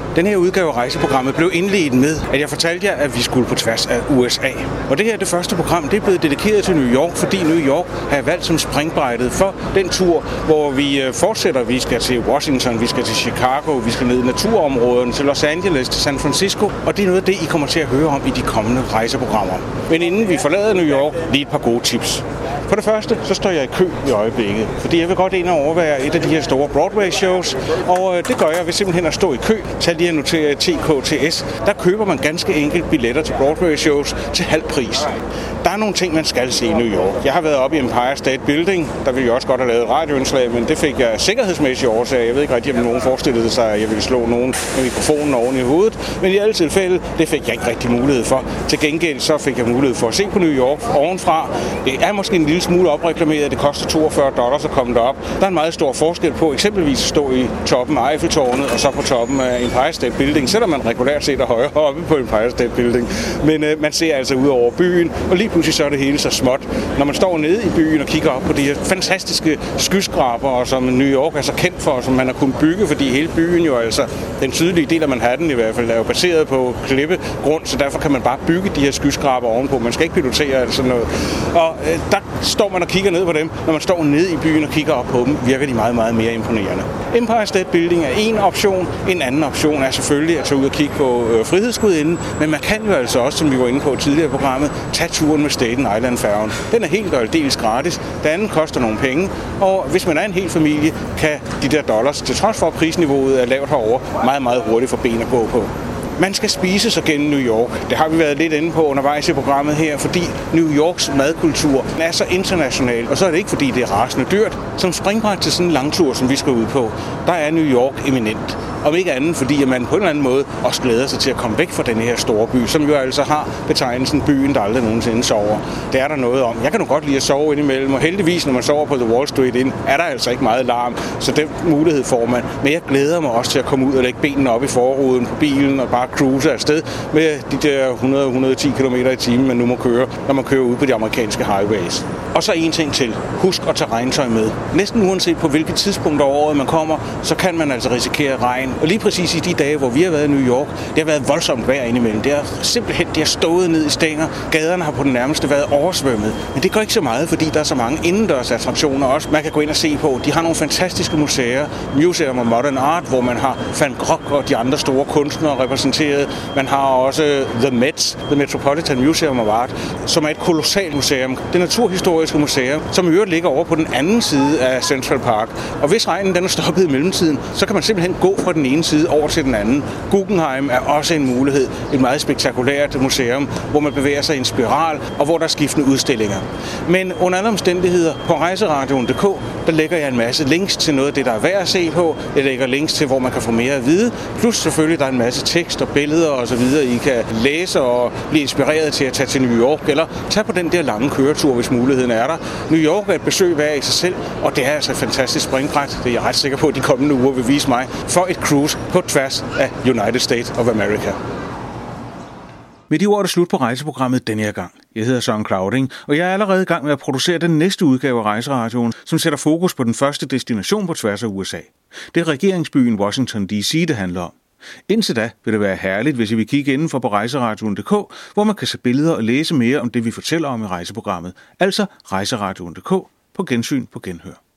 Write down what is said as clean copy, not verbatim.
Den her udgave af rejseprogrammet blev indledt med, at jeg fortalte jer, at vi skulle på tværs af USA. Og det her, det første program, det er blevet dedikeret til New York, fordi New York har valgt som springbrættet for den tur, hvor vi fortsætter. Vi skal til Washington, vi skal til Chicago, vi skal ned i naturområderne, til Los Angeles, til San Francisco. Og det er noget af det, I kommer til at høre om i de kommende rejseprogrammer. Men inden vi forlader New York, lige et par gode tips. For det første, så står jeg i kø i øjeblikket, fordi jeg vil godt ind og overvære et af de her store Broadway-shows, og det gør jeg ved simpelthen at stå i kø. Tag lige at notere TKTS. Der køber man ganske enkelt billetter til Broadway-shows til halv pris. Der er nogle ting, man skal se i New York. Jeg har været oppe i Empire State Building. Der ville jeg også godt have lavet et radioindslag, men det fik jeg sikkerhedsmæssige årsager. Jeg ved ikke rigtig, om nogen forestillede sig, at jeg ville slå nogen med mikrofonen oven i hovedet. Men i alle tilfælde, det fik jeg ikke rigtig mulighed for. Til gengæld så fik jeg mulighed for at se på New York ovenfra. Det er måske en lille smule opreklameret. Det koster $42 at komme derop. Der er en meget stor forskel på eksempelvis at stå i toppen af Eiffeltårnet og så på toppen af Empire State Building, selvom man regulært set er højere oppe på Empire State Building. Men man ser altså ud over byen, og lige pludselig så er det hele så småt. Når man står nede i byen og kigger op på de her fantastiske skyskrabere, som New York er så kendt for, som man har kunnet bygge, fordi hele byen jo altså, den sydlige del af Manhattan i hvert fald, er jo baseret på klippegrund, så derfor kan man bare bygge de her skyskrabere ovenpå. Man skal ikke pilotere eller sådan noget. Og der står man og kigger ned på dem. Når man står nede i byen og kigger op på dem, virker de meget, meget mere imponerende. Empire State Building er en option. En anden option er selvfølgelig at tage ud og kigge på Frihedsgudinden, men man kan jo altså også, som vi var inde på tidligere i programmet, tage turen med Staten Island-færgen. Den er helt og aldeles gratis. Den anden koster nogle penge, og hvis man er en hel familie, kan de der dollars, til trods for at prisniveauet er lavt herovre, meget, meget hurtigt få ben at gå på. Man skal spise sig gennem New York. Det har vi været lidt inde på undervejs i programmet her, fordi New Yorks madkultur er så international, og så er det ikke, fordi det er rasende dyrt. Som springbræt til sådan en langtur, som vi skal ud på, der er New York eminent. Om ikke andet, fordi man på en eller anden måde også glæder sig til at komme væk fra den her store by, som jo altså har betegnelsen byen, der aldrig nogensinde sover. Det er der noget om. Jeg kan nu godt lide at sove indimellem, og heldigvis, når man sover på The Wall Street Inn, er der altså ikke meget larm, så den mulighed får man. Men jeg glæder mig også til at komme ud og lægge benene op i forruden på bilen og bare cruise afsted med de der 100-110 km i timen, man nu må køre, når man kører ud på de amerikanske highways. Og så en ting til. Husk at tage regntøj med. Næsten uanset på hvilket tidspunkt af året man kommer, så kan man altså risikere regn. Og lige præcis i de dage, hvor vi har været i New York, det har været voldsomt vejr indimellem. Det har simpelthen stået ned i stænger. Gaderne har på den nærmeste været oversvømmet. Men det gør ikke så meget, fordi der er så mange indendørs attraktioner også. Man kan gå ind og se på. De har nogle fantastiske museer. Museum of Modern Art, hvor man har Van Gogh og de andre store kunstnere repræsenteret. Man har også The Met, The Metropolitan Museum of Art, som er et kolossalt museum. Det naturhistoriske museum, som i øvrigt ligger over på den anden side af Central Park. Og hvis regnen den er stoppet i mellemtiden, så kan man simpelthen gå fra den ene side over til den anden. Guggenheim er også en mulighed. Et meget spektakulært museum, hvor man bevæger sig i en spiral, og hvor der er skiftende udstillinger. Men under andre omstændigheder på rejseradioen.dk, der lægger jeg en masse links til noget af det, der er værd at se på. Jeg lægger links til, hvor man kan få mere at vide. Plus selvfølgelig, der er en masse tekst og billeder og så videre, I kan læse og blive inspireret til at tage til New York, eller tage på den der lange køretur, hvis muligheden er der. New York er et besøg hver i sig selv, og det er altså et fantastisk springbræt. Det er jeg ret sikker på, at de kommende uger vil vise mig for et cruise på tværs af United States of America. Med de ord er det slut på rejseprogrammet denne her gang. Jeg hedder Søren Clauding, og jeg er allerede i gang med at producere den næste udgave af Rejseradioen, som sætter fokus på den første destination på tværs af USA. Det er regeringsbyen Washington D.C., det handler om. Indtil da vil det være herligt, hvis I vil kigge indenfor på rejseradioen.dk, hvor man kan se billeder og læse mere om det, vi fortæller om i rejseprogrammet. Altså rejseradioen.dk. På gensyn, på genhør.